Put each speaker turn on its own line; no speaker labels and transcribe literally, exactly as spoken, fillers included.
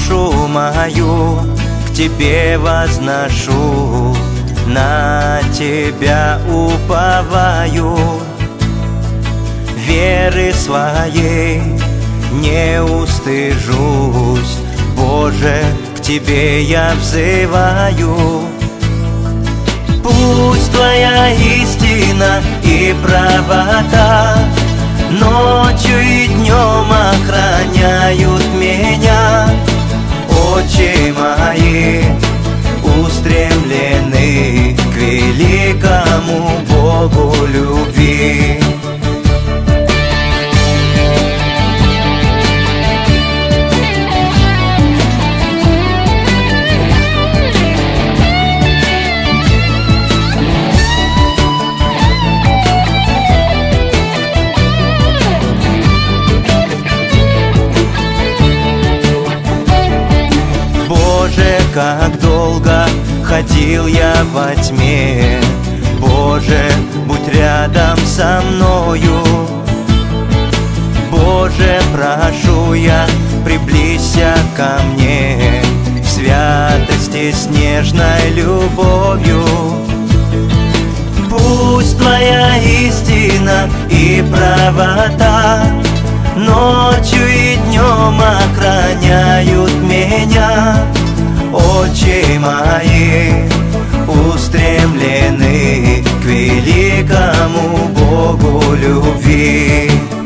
душу мою к Тебе возношу, на Тебя уповаю. Веры своей не устыжусь, Боже, к Тебе я взываю. Пусть Твоя истина и правота ночью и днем охраняют меня. Очи мои устремлены к великому Богу любви. Боже, как долго ходил я во тьме, Боже, будь рядом со мною. Боже, прошу я, приблизься ко мне в святости с нежной любовью. Пусть Твоя истина и правота ночью и днем охраняют меня. Очи мои устремлены к великому Богу любви.